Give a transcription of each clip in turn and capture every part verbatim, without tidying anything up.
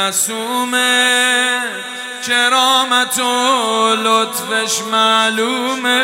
معصومه، کرامت و لطفش معلومه.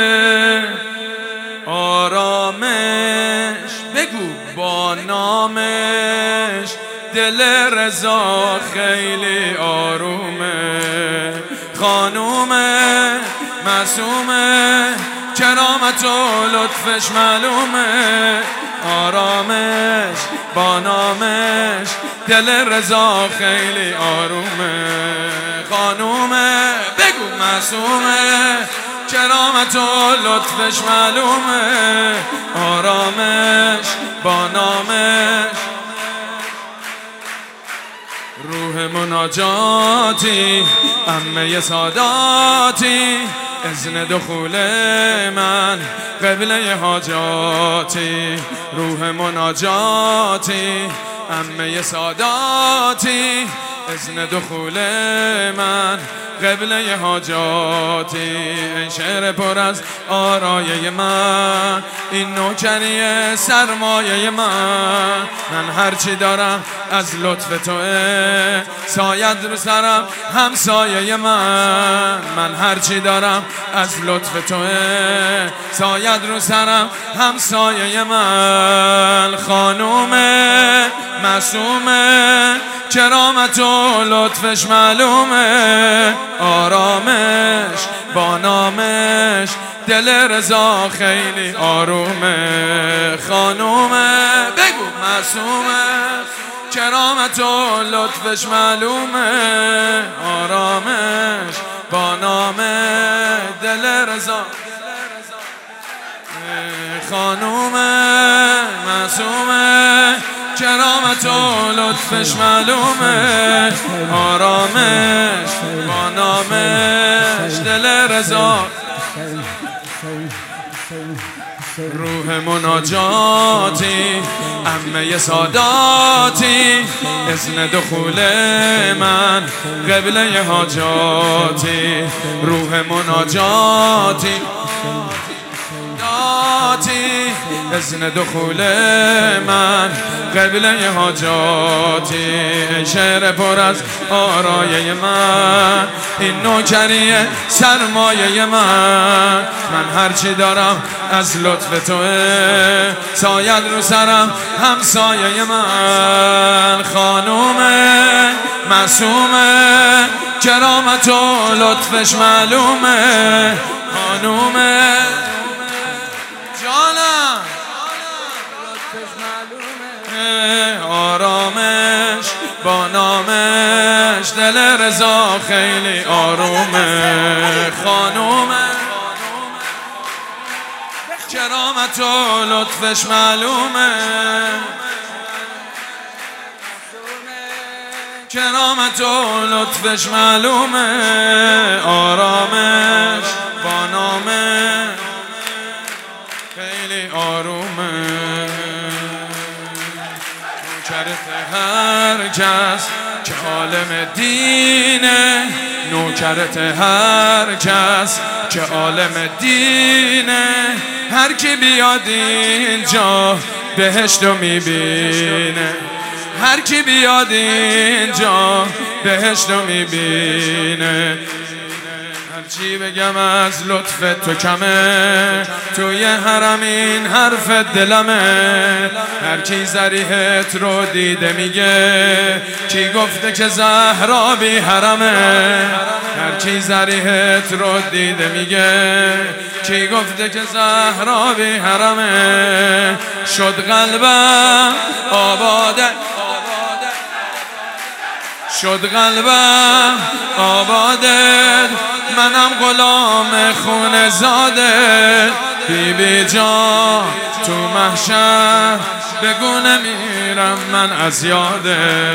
آرامش بگو با نامش، دل رضا خیلی آرومه. خانومه معصومه، کرامت و لطفش معلومه. آرامش با نامش، دل رضا خیلی آرومه. خانومه بگو معصومه، کرامت و لطفش معلومه. آرامش با نامش، روح مناجاتی، عمه ساداتی، اذن دخول من قبله حاجاتی. روح مناجاتی، عمه ساداتی، اذن دخول من قبله حاجاتی. این شعر پر از آرایه من، این نوکری سرمایه من. من هرچی دارم از لطف توه، ساید رو سرم همسایه من. من هرچی دارم از لطف توه، ساید رو سرم همسایه من. خانومه معصومه، کرامت و لطفش معلومه. آرامش با نامش، دل رضا خیلی آرومه. خانومه بگو معصومه، کرامت و لطفش معلومه. آرامش با نامش، دل رضا. خانومه معصومه، کرامت و لطفش معلومه. آرامش با نامش، دل رضا. روح مناجاتی، عمه ساداتی، اذن دخول من قبله حاجاتی. روح مناجاتی، اذن دخول من قبله حاجاتی. شعر پر از آرایه من، این نوکری سرمایه من. من هرچی دارم از لطف توه، ساید رو سرم همسایه من. خانومه معصومه، کرامت و لطفش معلومه. خانومه جانم، آرامش با نامش، دل رضا خیلی آرومه. خانومه کرامت و لطفش معلومه. کرامت و لطفش معلومه. آرامش با نامش خیلی آرومه. نوکرت هر کس که عالم دینه، نوکرت هر کس که عالم دینه. هر کی بیاد اینجا بهشتو میبینه. هر کی بیاد اینجا بهشتو میبینه. هرچی بگم از لطف تو کمه، توی حرم این حرف دلمه. هر کی ذریحت رو دیده میگه، کی گفته که زهرا بی حرمه. هر کی ذریحت رو دیده میگه، کی گفته که زهرا بی حرمه. شد قلبم آباده، شد قلبم آباده، منم غلام خون زاده. بی بی جان تو محشر بگو نمیرم من از یاده.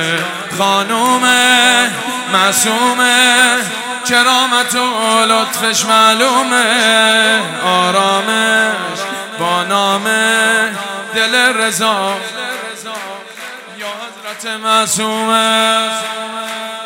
خانومه معصومه، کرامت و لطفش معلومه. آرامش با نامه، دل رضا. یا حضرت معصومه.